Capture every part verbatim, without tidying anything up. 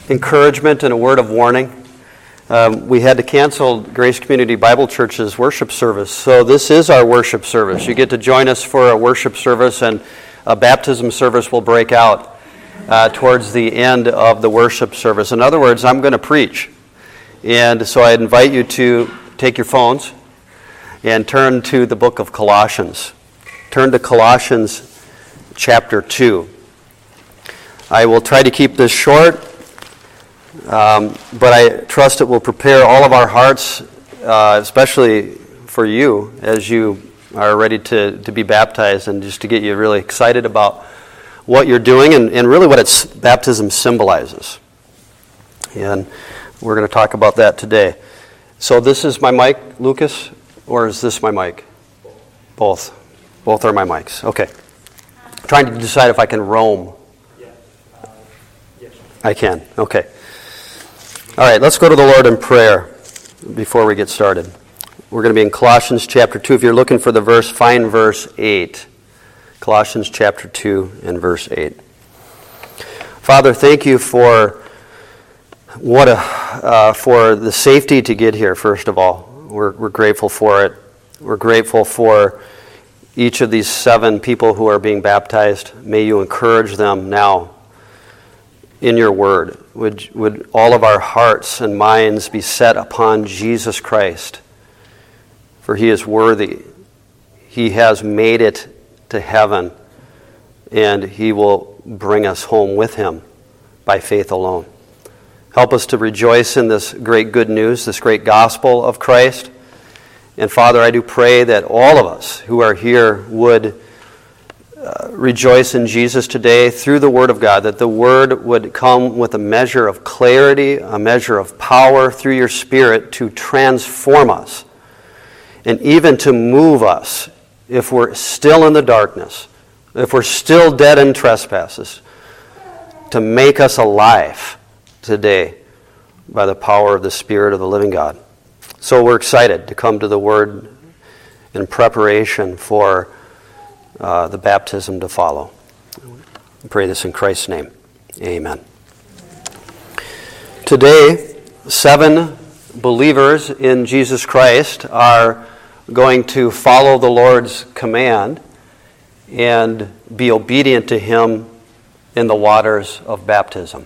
encouragement and a word of warning. Um, we had to cancel Grace Community Bible Church's worship service, so this is our worship service. You get to join us for a worship service, and a baptism service will break out uh, towards the end of the worship service. In other words, I'm going to preach, and so I invite you to take your phones and turn to the book of Colossians. Turn to Colossians chapter two. I will try to keep this short, um, but I trust it will prepare all of our hearts, uh, especially for you as you are ready to, to be baptized, and just to get you really excited about what you're doing and, and really what its baptism symbolizes. And we're going to talk about that today. So this is my mic, Lucas, or is this my mic? Both. Both are my mics. Okay. I'm trying to decide if I can roam. I can. Okay. All right, let's go to the Lord in prayer before we get started. We're going to be in Colossians chapter two. If you're looking for the verse, find verse eight. Colossians chapter two and verse eight. Father, thank you for what a uh, for the safety to get here, first of all. We're, we're grateful for it. We're grateful for each of these seven people who are being baptized. May you encourage them now in your word. Would, would all of our hearts and minds be set upon Jesus Christ, for he is worthy. He has made it to heaven, and he will bring us home with him by faith alone. Help us to rejoice in this great good news, this great gospel of Christ. And Father, I do pray that all of us who are here would uh, rejoice in Jesus today through the Word of God, that the Word would come with a measure of clarity, a measure of power through your Spirit to transform us, and even to move us if we're still in the darkness, if we're still dead in trespasses, to make us alive today by the power of the Spirit of the living God. So we're excited to come to the Word in preparation for uh, the baptism to follow. I pray this in Christ's name. Amen. Today, seven believers in Jesus Christ are going to follow the Lord's command and be obedient to him in the waters of baptism.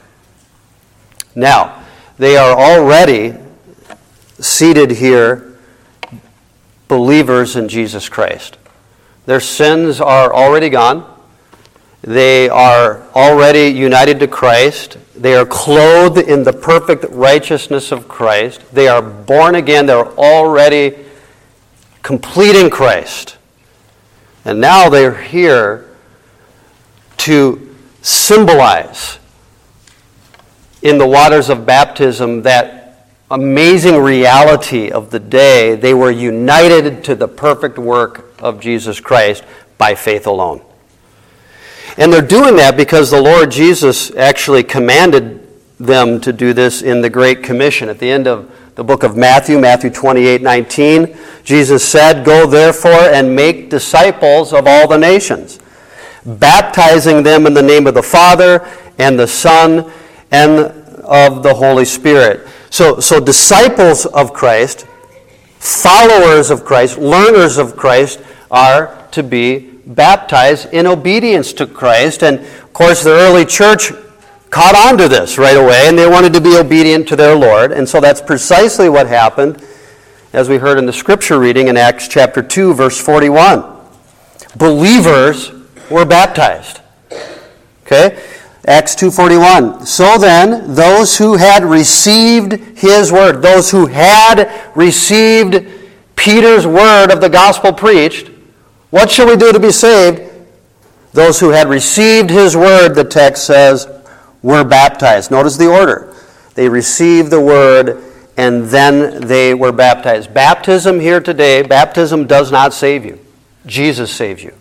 Now, they are already seated here, believers in Jesus Christ. Their sins are already gone. They are already united to Christ. They are clothed in the perfect righteousness of Christ. They are born again. They're already complete in Christ. And now they're here to symbolize in the waters of baptism that amazing reality of the day. They were united to the perfect work of Jesus Christ by faith alone. And they're doing that because the Lord Jesus actually commanded them to do this in the Great Commission. At the end of the book of Matthew, Matthew twenty-eight nineteen, Jesus said, "Go therefore and make disciples of all the nations, baptizing them in the name of the Father and the Son and of the Holy Spirit." So, so disciples of Christ, followers of Christ, learners of Christ are to be baptized in obedience to Christ. And of course, the early church caught on to this right away, and they wanted to be obedient to their Lord. And so that's precisely what happened, as we heard in the scripture reading in Acts chapter two, verse forty-one. Believers were baptized. Okay? Acts two forty-one. So then, those who had received his word, those who had received Peter's word of the gospel preached, what shall we do to be saved? Those who had received his word, the text says, were baptized. Notice the order. They received the word, and then they were baptized. Baptism here today, baptism does not save you. Jesus saves you.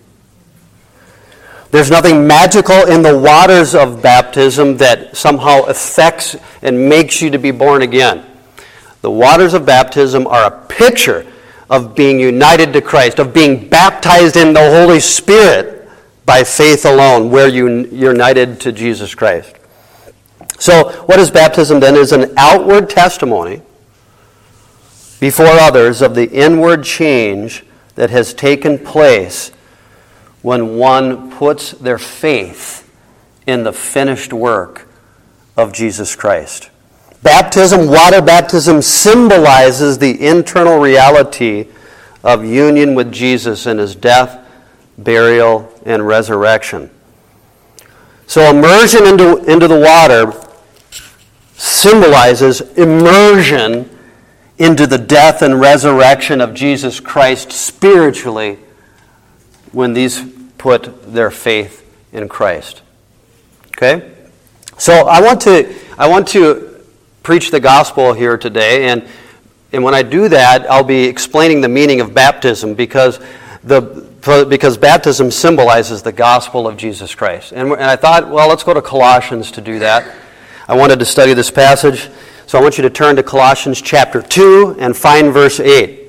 There's nothing magical in the waters of baptism that somehow affects and makes you to be born again. The waters of baptism are a picture of being united to Christ, of being baptized in the Holy Spirit by faith alone, where you, you're united to Jesus Christ. So what is baptism then? It is an outward testimony before others of the inward change that has taken place when one puts their faith in the finished work of Jesus Christ. Baptism, water baptism, symbolizes the internal reality of union with Jesus in his death, burial, and resurrection. So immersion into, into the water symbolizes immersion into the death and resurrection of Jesus Christ spiritually when these put their faith in Christ. Okay? So I want to I want to preach the gospel here today, and and when I do that, I'll be explaining the meaning of baptism because the because baptism symbolizes the gospel of Jesus Christ. And, and I thought, well, let's go to Colossians to do that. I wanted to study this passage, so I want you to turn to Colossians chapter two and find verse eight.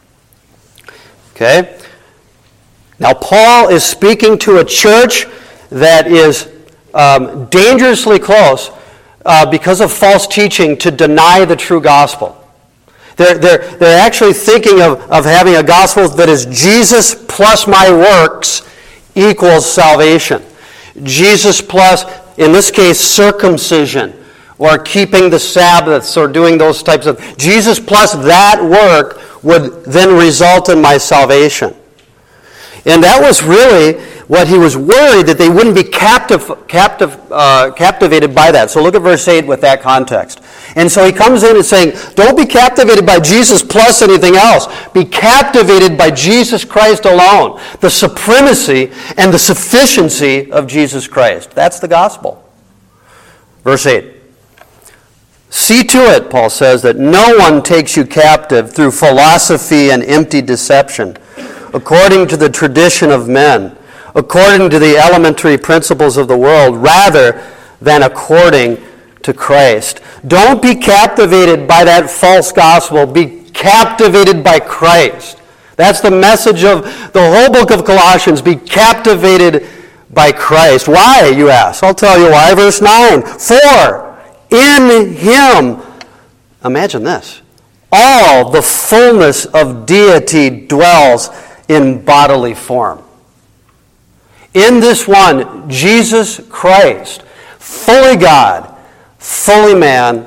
Okay? Now, Paul is speaking to a church that is um, dangerously close uh, because of false teaching to deny the true gospel. They're, they're, they're actually thinking of, of having a gospel that is Jesus plus my works equals salvation. Jesus plus, in this case, circumcision, or keeping the Sabbaths, or doing those types of... Jesus plus that work would then result in my salvation. And that was really what he was worried, that they wouldn't be captive, captive, uh, captivated by that. So look at verse eight with that context. And so he comes in and saying, don't be captivated by Jesus plus anything else. Be captivated by Jesus Christ alone. The supremacy and the sufficiency of Jesus Christ. That's the gospel. Verse eight. See to it, Paul says, that no one takes you captive through philosophy and empty deception, according to the tradition of men, according to the elementary principles of the world, rather than according to Christ. Don't be captivated by that false gospel. Be captivated by Christ. That's the message of the whole book of Colossians. Be captivated by Christ. Why, you ask? I'll tell you why. Verse nine. For in him, imagine this, all the fullness of deity dwells in bodily form. In this one, Jesus Christ, fully God, fully man,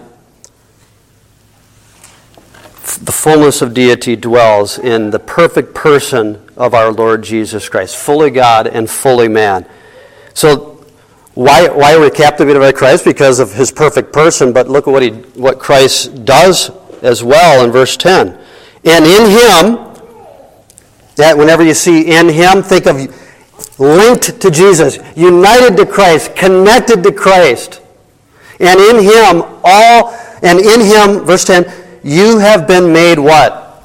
the fullness of deity dwells in the perfect person of our Lord Jesus Christ, fully God and fully man. So why why are we captivated by Christ? Because of his perfect person, but look at what he what Christ does as well in verse ten. And in him, that whenever you see in him, think of linked to Jesus, united to Christ, connected to Christ. And in him, all, and in him, verse ten, you have been made what?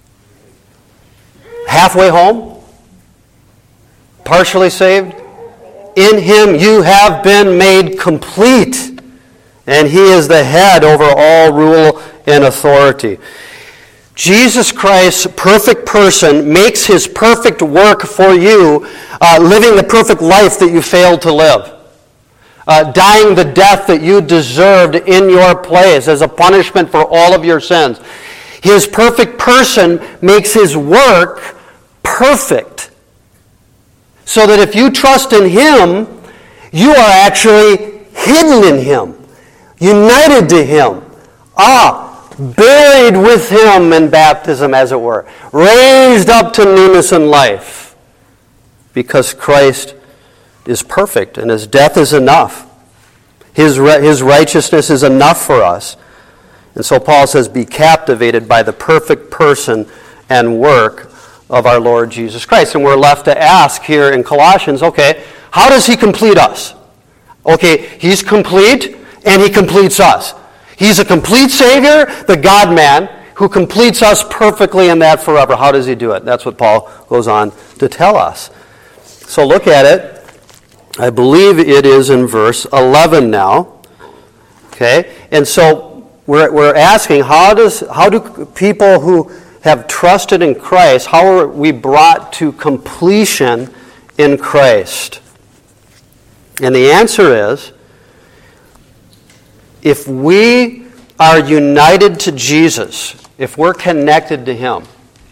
Halfway home? Partially saved? In him you have been made complete. And he is the head over all rule and authority. Jesus Christ's perfect person makes his perfect work for you, uh, living the perfect life that you failed to live. Uh, dying the death that you deserved in your place as a punishment for all of your sins. His perfect person makes his work perfect. So that if you trust in him, you are actually hidden in him, united to him. Ah, buried with him in baptism, as it were. Raised up to newness in life. Because Christ is perfect, and his death is enough. His, his righteousness is enough for us. And so Paul says, be captivated by the perfect person and work of our Lord Jesus Christ. And we're left to ask here in Colossians, okay, how does he complete us? Okay, he's complete, and he completes us. He's a complete Savior, the God-man, who completes us perfectly in that forever. How does he do it? That's what Paul goes on to tell us. So look at it. I believe it is in verse eleven now. Okay? And so we're we're asking, how does how do people who have trusted in Christ, how are we brought to completion in Christ? And the answer is, if we are united to Jesus, if we're connected to Him,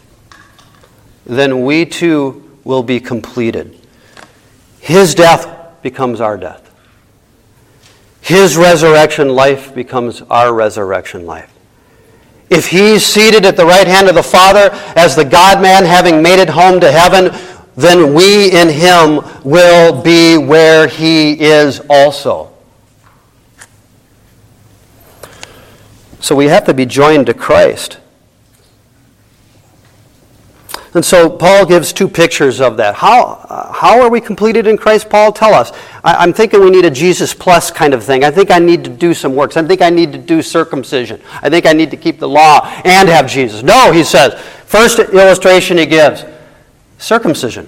then we too will be completed. His death becomes our death. His resurrection life becomes our resurrection life. If He's seated at the right hand of the Father as the God-man, having made it home to heaven, then we in Him will be where He is also. So we have to be joined to Christ. And so Paul gives two pictures of that. How, uh, how are we completed in Christ, Paul? Tell us. I, I'm thinking we need a Jesus plus kind of thing. I think I need to do some works. I think I need to do circumcision. I think I need to keep the law and have Jesus. No, he says. First illustration he gives, circumcision.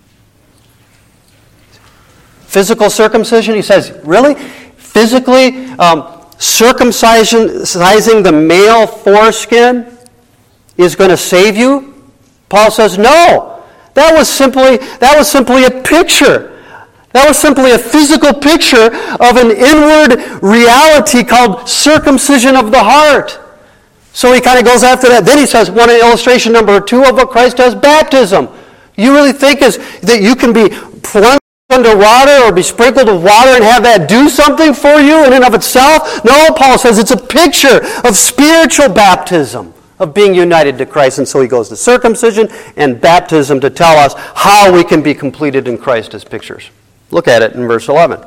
Physical circumcision, he says, really? Physically um, circumcising the male foreskin is going to save you? Paul says, no. That was simply that was simply a picture. That was simply a physical picture of an inward reality called circumcision of the heart. So he kind of goes after that. Then he says, one illustration number two of what Christ does, baptism. You really think is that you can be plunged under water or be sprinkled with water and have that do something for you in and of itself? No, Paul says it's a picture of spiritual baptism, of being united to Christ. And so he goes to circumcision and baptism to tell us how we can be completed in Christ as pictures. Look at it in verse eleven.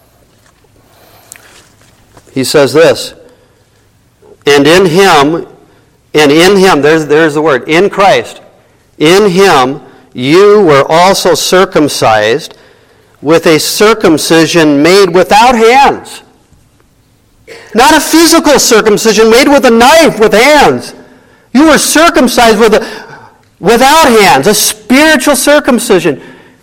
He says this, and in Him, and in Him, there's, there's the word, in Christ, in Him you were also circumcised with a circumcision made without hands. Not a physical circumcision made with a knife, with hands. You were circumcised with a, without hands, a spiritual circumcision.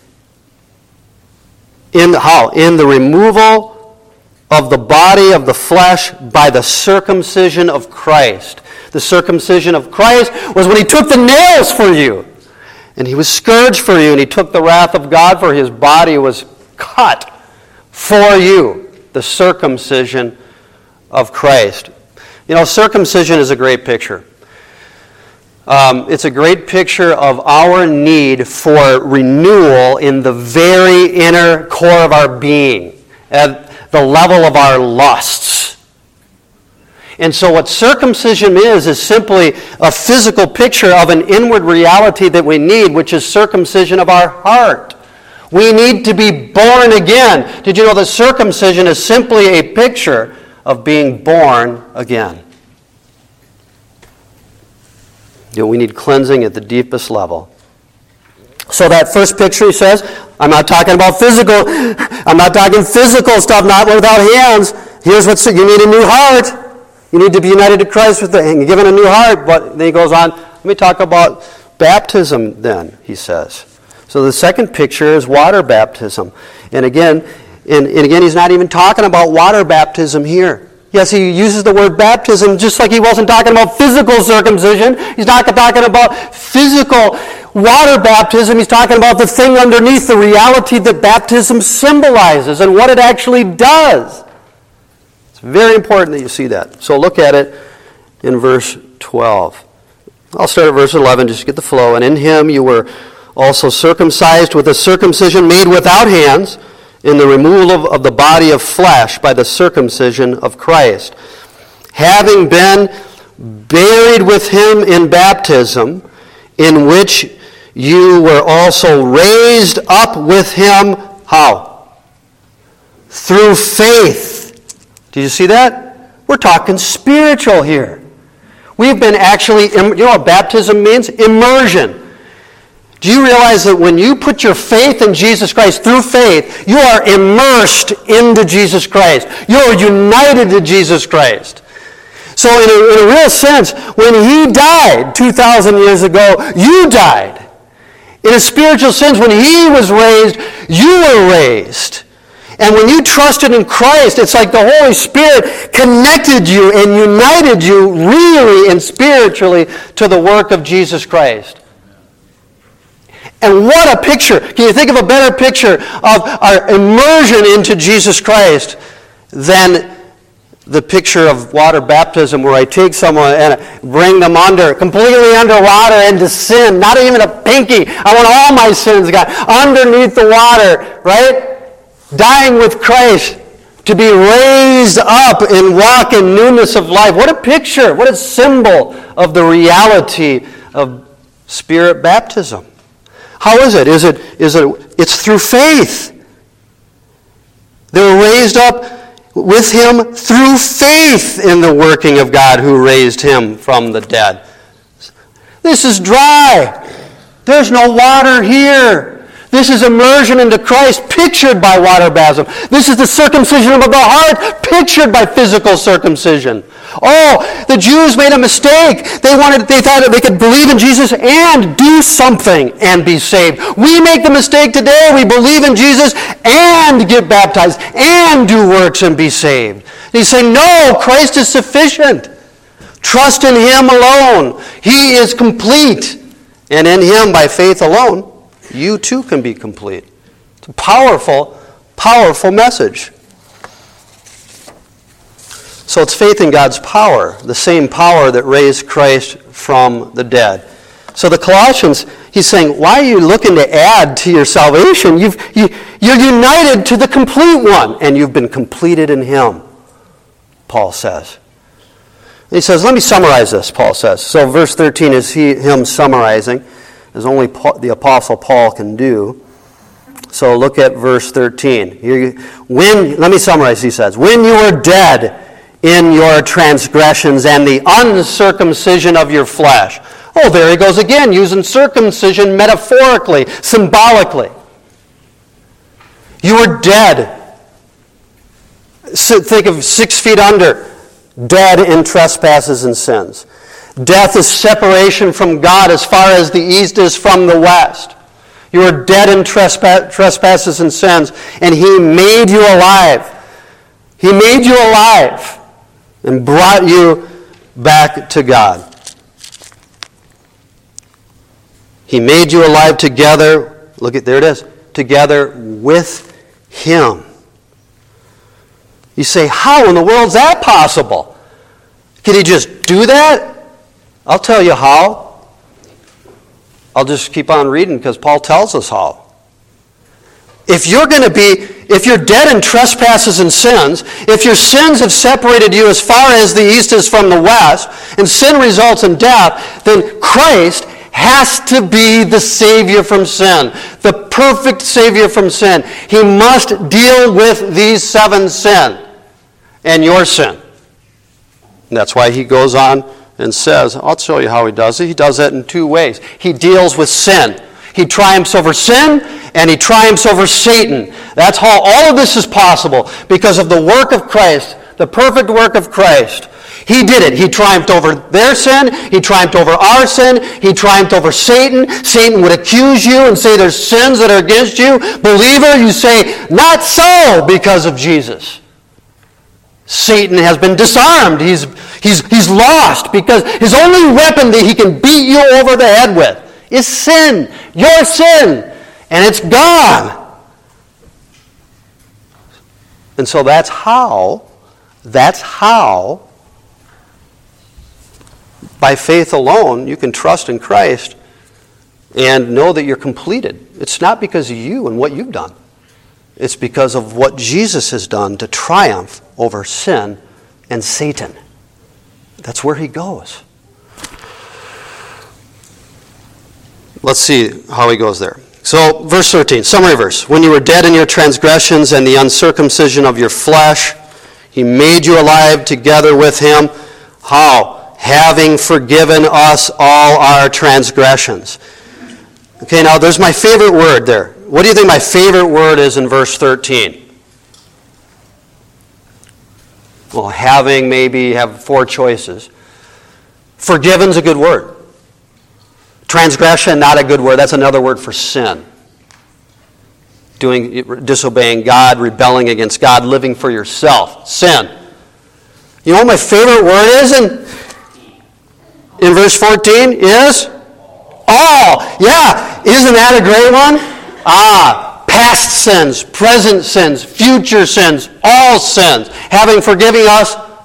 In how? In the removal of the body of the flesh by the circumcision of Christ. The circumcision of Christ was when He took the nails for you. And He was scourged for you, and He took the wrath of God for His body was cut for you. The circumcision of Christ. You know, circumcision is a great picture. Um, it's a great picture of our need for renewal in the very inner core of our being, at the level of our lusts. And so what circumcision is, is simply a physical picture of an inward reality that we need, which is circumcision of our heart. We need to be born again. Did you know that circumcision is simply a picture of being born again? You know, we need cleansing at the deepest level. So that first picture, he says, I'm not talking about physical, I'm not talking physical stuff, not without hands. Here's what, you need a new heart. You need to be united to Christ with the, and given a new heart. But then he goes on, let me talk about baptism then, he says. So the second picture is water baptism. And again, and, and again, he's not even talking about water baptism here. Yes, he uses the word baptism just like he wasn't talking about physical circumcision. He's not talking about physical water baptism. He's talking about the thing underneath, the reality that baptism symbolizes and what it actually does. It's very important that you see that. So look at it in verse twelve. I'll start at verse eleven just to get the flow. And in Him you were also circumcised with a circumcision made without hands, in the removal of, of the body of flesh by the circumcision of Christ, having been buried with Him in baptism, in which you were also raised up with Him, how? Through faith. Do you see that? We're talking spiritual here. We've been actually, you know what baptism means? Immersion. Do you realize that when you put your faith in Jesus Christ through faith, you are immersed into Jesus Christ. You are united to Jesus Christ. So in a, in a real sense, when He died two thousand years ago, you died. In a spiritual sense, when He was raised, you were raised. And when you trusted in Christ, it's like the Holy Spirit connected you and united you really and spiritually to the work of Jesus Christ. And what a picture. Can you think of a better picture of our immersion into Jesus Christ than the picture of water baptism where I take someone and bring them under, completely underwater into sin, not even a pinky. I want all my sins, God, underneath the water, right? Dying with Christ to be raised up and walk in newness of life. What a picture, what a symbol of the reality of Spirit baptism. How is it? Is it, is it, it's through faith. They were raised up with him through faith in the working of God who raised him from the dead. This is dry. There's no water here. This is immersion into Christ, pictured by water baptism. This is the circumcision of the heart, pictured by physical circumcision. Oh, the Jews made a mistake. They wanted, they thought that they could believe in Jesus and do something and be saved. We make the mistake today. We believe in Jesus and get baptized and do works and be saved. He's saying, no, Christ is sufficient. Trust in him alone. He is complete. And in him, by faith alone, you too can be complete. It's a powerful, powerful message. So it's faith in God's power, the same power that raised Christ from the dead. So the Colossians, he's saying, why are you looking to add to your salvation? You've, you, you're united to the complete one, and you've been completed in him, Paul says. He says, let me summarize this, Paul says. So verse thirteen is he, him summarizing, as only Paul, the Apostle Paul can do. So look at verse thirteen. Here, when, let me summarize, he says, when you were dead in your transgressions and the uncircumcision of your flesh. Oh, there he goes again, using circumcision metaphorically, symbolically. You were dead. Think of six feet under, dead in trespasses and sins. Death is separation from God as far as the east is from the west. You were dead in trespass, trespasses and sins, and he made you alive. He made you alive and brought you back to God. He made you alive together, look at, there it is, together with him. You say, how in the world is that possible? Can he just do that? I'll tell you how. I'll just keep on reading because Paul tells us how. If you're going to be, if you're dead in trespasses and sins, if your sins have separated you as far as the east is from the west, and sin results in death, then Christ has to be the Savior from sin, the perfect Savior from sin. He must deal with these seven sins and your sin. And that's why he goes on and says, I'll show you how he does it. He does it in two ways. He deals with sin. He triumphs over sin, and he triumphs over Satan. That's how all of this is possible, because of the work of Christ, the perfect work of Christ. He did it. He triumphed over their sin. He triumphed over our sin. He triumphed over Satan. Satan would accuse you and say there's sins that are against you. Believer, you say, not so, because of Jesus. Satan has been disarmed. He's, he's, he's lost, because his only weapon that he can beat you over the head with is sin, your sin, and it's gone. And so that's how, that's how, by faith alone, you can trust in Christ and know that you're completed. It's not because of you and what you've done. It's because of what Jesus has done to triumph over sin and Satan. That's where he goes. Let's see how he goes there. So, verse thirteen, summary verse. When you were dead in your transgressions and the uncircumcision of your flesh, he made you alive together with him. How? Having forgiven us all our transgressions. Okay, now there's my favorite word there. What do you think my favorite word is in verse thirteen? Well, having, maybe have four choices. Forgiven's a good word. Transgression, not a good word. That's another word for sin. Doing, disobeying God, rebelling against God, living for yourself. Sin. You know what my favorite word is in, in verse fourteen? Is all. Yeah, isn't that a great one? Ah, past sins, present sins, future sins, all sins. Having forgiven us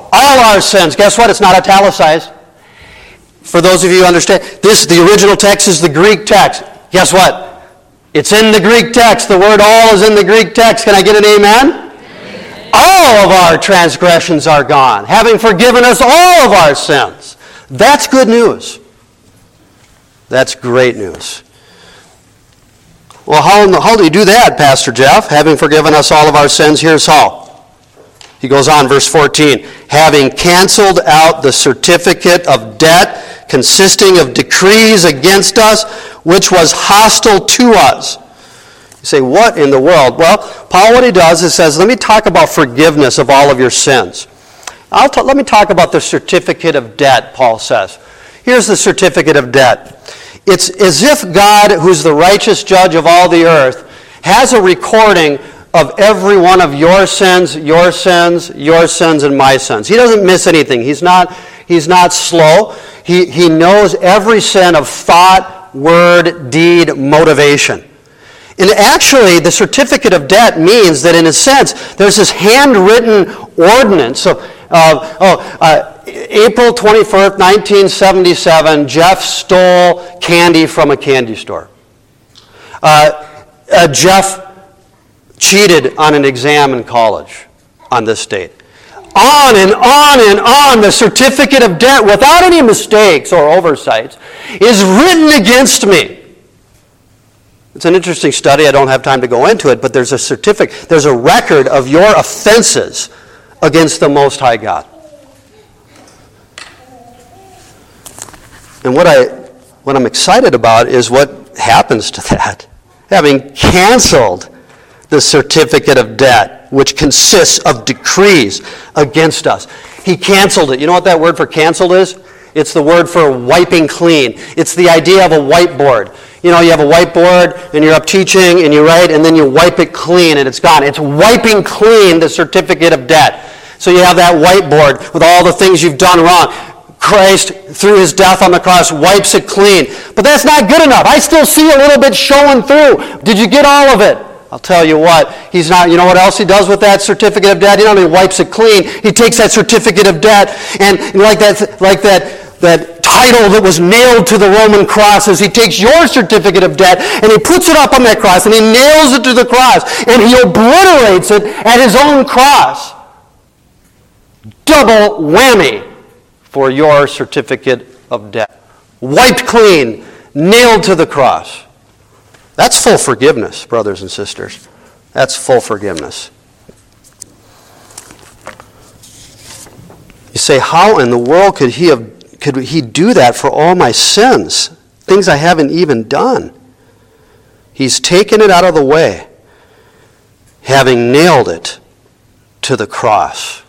all our sins. Guess what? It's not italicized. For those of you who understand, this, the original text is the Greek text. Guess what? It's in the Greek text. The word all is in the Greek text. Can I get an amen? Amen. All of our transgressions are gone, having forgiven us all of our sins. That's good news. That's great news. Well, how, how do you do that, Pastor Jeff? Having forgiven us all of our sins, here's how. He goes on, verse fourteen. Having canceled out the certificate of debt consisting of decrees against us, which was hostile to us. You say, what in the world? Well, Paul, what he does is says, let me talk about forgiveness of all of your sins. I'll ta- let me talk about the certificate of debt, Paul says. Here's the certificate of debt. It's as if God, who's the righteous judge of all the earth, has a recording of every one of your sins, your sins, your sins, and my sins. He doesn't miss anything. He's not, he's not slow. He, he knows every sin of thought, word, deed, motivation. And actually, the certificate of debt means that, in a sense, there's this handwritten ordinance. So, uh, oh, uh, April twenty-first, nineteen seventy-seven, Jeff stole candy from a candy store. Uh, uh, Jeff cheated on an exam in college on this date. On and on and on, the certificate of debt, without any mistakes or oversights, is written against me. It's an interesting study. I don't have time to go into it, but there's a certificate, there's a record of your offenses against the Most High God. And what, I, what I'm excited about is what happens to that. Having canceled the certificate of debt, which consists of decrees against us. He canceled it. You know what that word for canceled is? It's the word for wiping clean. It's the idea of a whiteboard. You know, you have a whiteboard and you're up teaching and you write and then you wipe it clean and it's gone. It's wiping clean the certificate of debt. So you have that whiteboard with all the things you've done wrong. Christ, through his death on the cross, wipes it clean. But that's not good enough. I still see a little bit showing through. Did you get all of it? I'll tell you what, he's not, you know what else he does with that certificate of debt? He not only wipes it clean, he takes that certificate of debt and like that, like that, that title that was nailed to the Roman crosses, he takes your certificate of debt and he puts it up on that cross and he nails it to the cross and he obliterates it at his own cross. Double whammy for your certificate of debt. Wiped clean, nailed to the cross. That's full forgiveness, brothers and sisters. That's full forgiveness. You say, how in the world could he have could he do that for all my sins? Things I haven't even done. He's taken it out of the way, having nailed it to the cross.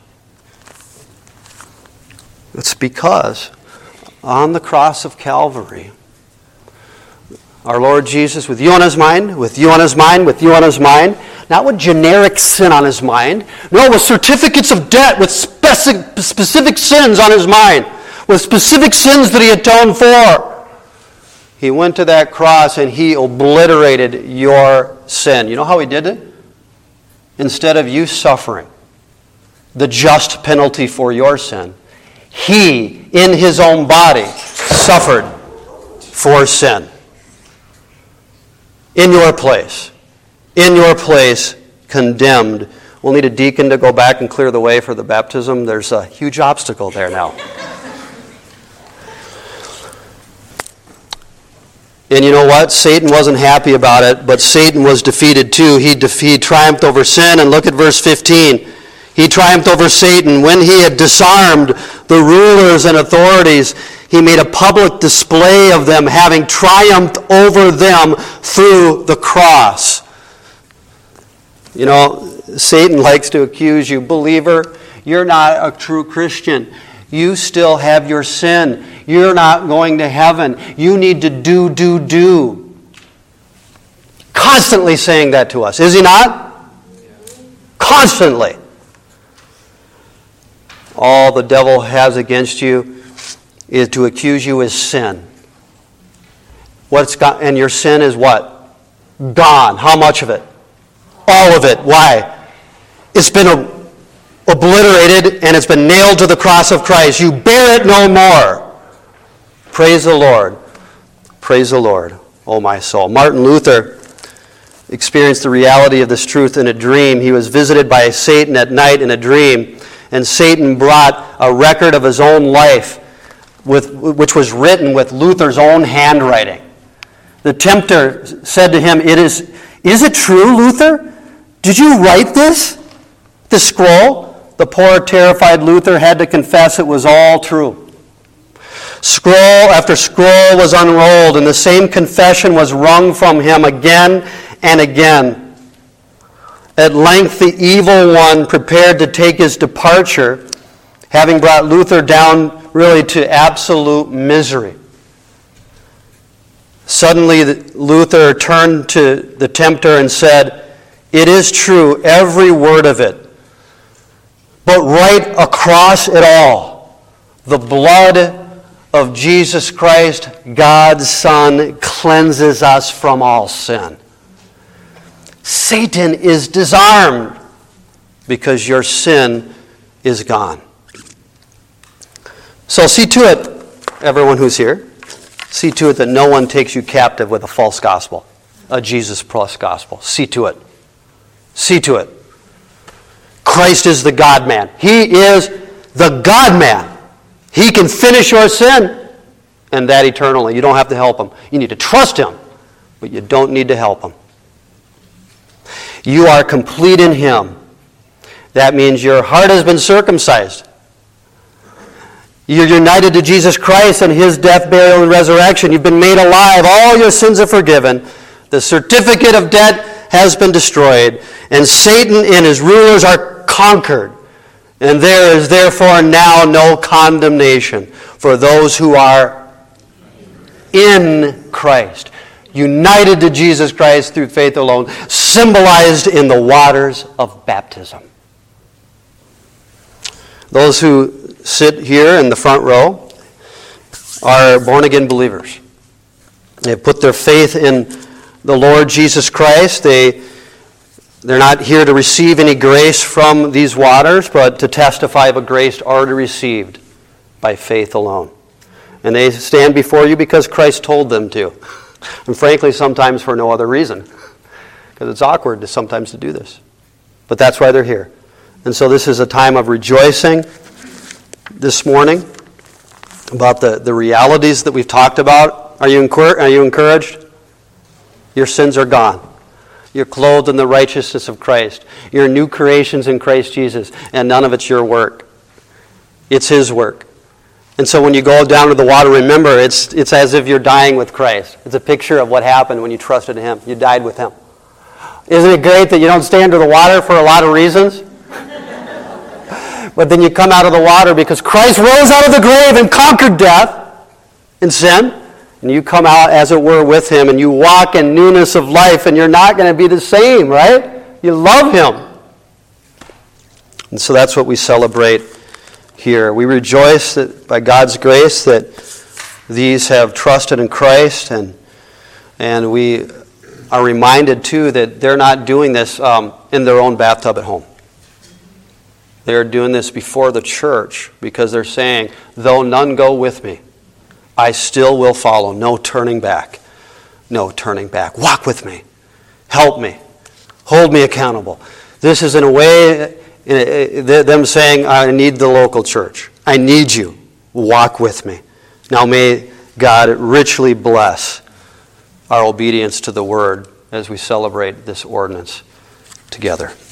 It's because on the cross of Calvary, our Lord Jesus, with you on his mind, with you on his mind, with you on his mind, not with generic sin on his mind, no, with certificates of debt, with specific, specific sins on his mind, with specific sins that he atoned for. He went to that cross and he obliterated your sin. You know how he did it? Instead of you suffering the just penalty for your sin, he, in his own body, suffered for sin. In your place. In your place, condemned. We'll need a deacon to go back and clear the way for the baptism. There's a huge obstacle there now. And you know what? Satan wasn't happy about it, but Satan was defeated too. He, def- he triumphed over sin, and look at verse fifteen. He triumphed over Satan. When he had disarmed the rulers and authorities, he made a public display of them, having triumphed over them through the cross. You know, Satan likes to accuse you. Believer, you're not a true Christian. You still have your sin. You're not going to heaven. You need to do, do, do. Constantly saying that to us. Is he not? Constantly. All the devil has against you is to accuse you as sin. What's got, and your sin is what? Gone. How much of it? All of it. Why? It's been obliterated and it's been nailed to the cross of Christ. You bear it no more. Praise the Lord. Praise the Lord, O my soul. Martin Luther experienced the reality of this truth in a dream. He was visited by Satan at night in a dream, and Satan brought a record of his own life, with, which was written with Luther's own handwriting. The tempter said to him, "It is, is it true, Luther? Did you write this? This scroll?" The poor, terrified Luther had to confess it was all true. Scroll after scroll was unrolled, and the same confession was wrung from him again and again. At length, the evil one prepared to take his departure, having brought Luther down really to absolute misery. Suddenly, Luther turned to the tempter and said, "It is true, every word of it. But right across it all, the blood of Jesus Christ, God's Son, cleanses us from all sin. Satan is disarmed because your sin is gone." So see to it, everyone who's here, see to it that no one takes you captive with a false gospel, a Jesus plus gospel. See to it. See to it. Christ is the God-man. He is the God-man. He can finish your sin, and that eternally. You don't have to help him. You need to trust him, but you don't need to help him. You are complete in him. That means your heart has been circumcised. You're united to Jesus Christ and his death, burial, and resurrection. You've been made alive. All your sins are forgiven. The certificate of debt has been destroyed, and Satan and his rulers are conquered. And there is therefore now no condemnation for those who are in Christ, united to Jesus Christ through faith alone, symbolized in the waters of baptism. Those who sit here in the front row are born-again believers. They have put their faith in the Lord Jesus Christ. They, they're not here to receive any grace from these waters, but to testify of a grace already received by faith alone. And they stand before you because Christ told them to. And frankly, sometimes for no other reason. Because it's awkward to sometimes to do this. But that's why they're here. And so this is a time of rejoicing this morning about the, the realities that we've talked about. Are you, encor- are you encouraged? Your sins are gone. You're clothed in the righteousness of Christ. You're new creations in Christ Jesus, and none of it's your work. It's his work. And so when you go down to the water, remember, it's, it's as if you're dying with Christ. It's a picture of what happened when you trusted him. You died with him. Isn't it great that you don't stay under the water for a lot of reasons? But then you come out of the water because Christ rose out of the grave and conquered death and sin. And you come out, as it were, with him, and you walk in newness of life, and you're not going to be the same, right? You love him. And so that's what we celebrate here. We rejoice that by God's grace that these have trusted in Christ, and and we are reminded, too, that they're not doing this um, in their own bathtub at home. They're doing this before the church because they're saying, though none go with me, I still will follow. No turning back. No turning back. Walk with me. Help me. Hold me accountable. This is in a way, them saying, I need the local church. I need you. Walk with me. Now may God richly bless our obedience to the word as we celebrate this ordinance together.